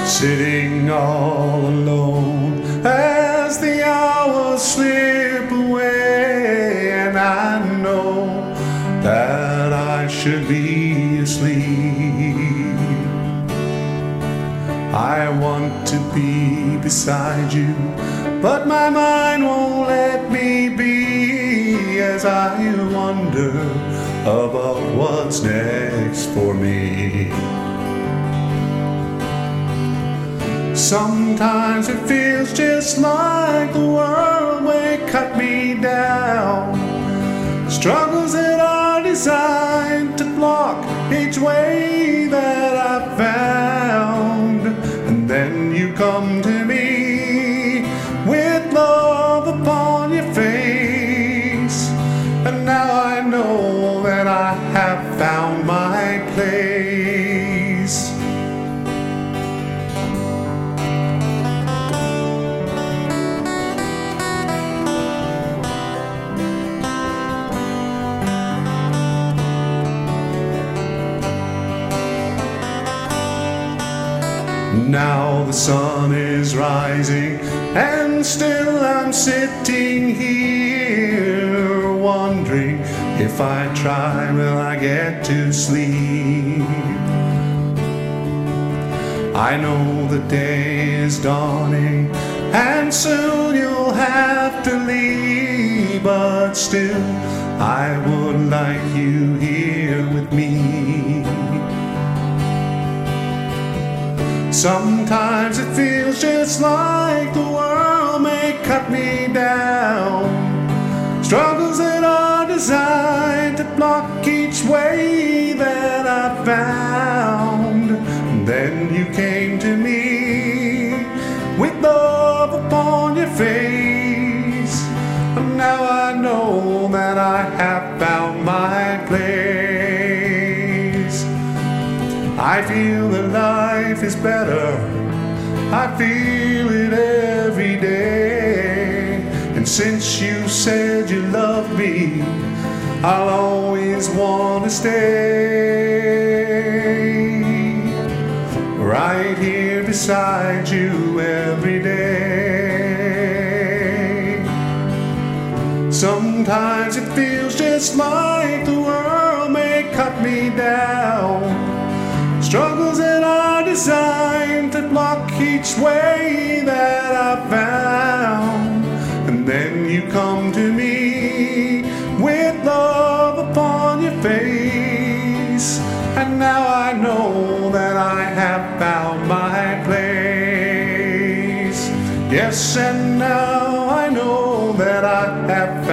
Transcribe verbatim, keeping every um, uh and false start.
sitting all alone as the hours slip away, and I know that I should be asleep. I want to be beside you, but my mind won't let me be, as I wonder about what's next for me. Sometimes it feels just like the world may cut me down, struggles that are designed to block each way that I found. And then you come to me with love upon your face, and now I know that I have found my place. Now the sun is rising, and still I'm sitting here wondering, if I try, will I get to sleep? I know the day is dawning, and soon you'll have to leave, but still I would like you here with me. Sometimes it feels just like the world may cut me down, struggles that are designed to block each way that I found. And then you came to me with love upon your face, and now I know that I have found my place. I feel that life is better, I feel it every day. And since you said you love me, I'll always want to stay right here beside you every day. Sometimes it feels just like the world may cut me down, struggles that are designed to block each way that I found. And then you come to me with love upon your face, and now I know that I have found my place. Yes, and now I know that I have